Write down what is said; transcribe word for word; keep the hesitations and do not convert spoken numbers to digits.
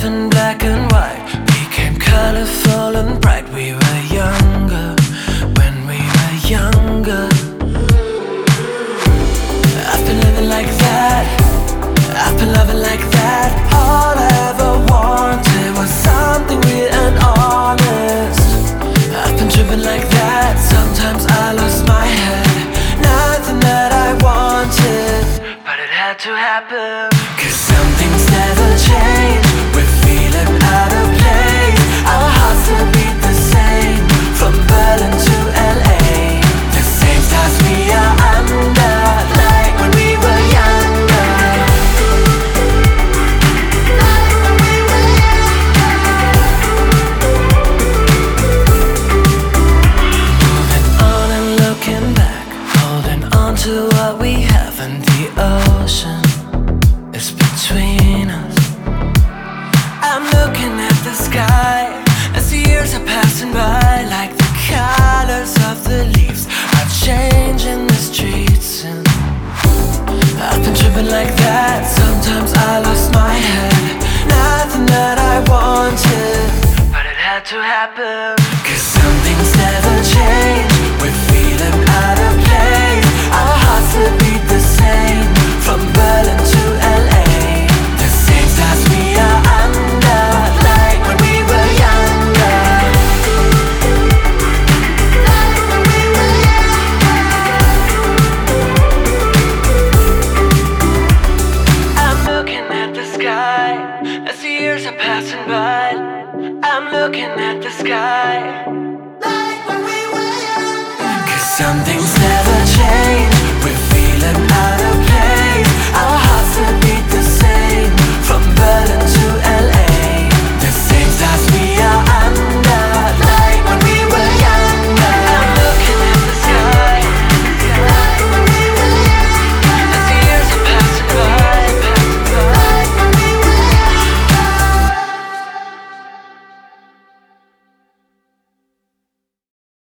life in black and white became colorful and bright. We were younger when we were younger. I've been living like that, I've been loving like that. All I ever wanted was something real and honest. I've been tripping like that, sometimes I lost my head. Nothing that I wanted, but it had to happen. Cause some things never change, we're feeling out of place. Our hearts will beat the same, from Berlin to L A. The same stars we are under, like when we were younger. Like when we were younger. Moving on and looking back, holding on to what we have, and the ocean is between us. I'm looking at the sky as the years are passing by, like the colors of the leaves are changing the streets. And I've been tripping like that, sometimes I lost my head. Nothing that I wanted, but it had to happen. Cause some things never change, we're feeling out of place. Our hearts will beat the same, from Berlin to L A. The same stars we are under, like when we were younger. Like when we were younger. I'm looking at the sky as the years are passing by. I'm looking at the sky, like when we were younger. Cause some things never change,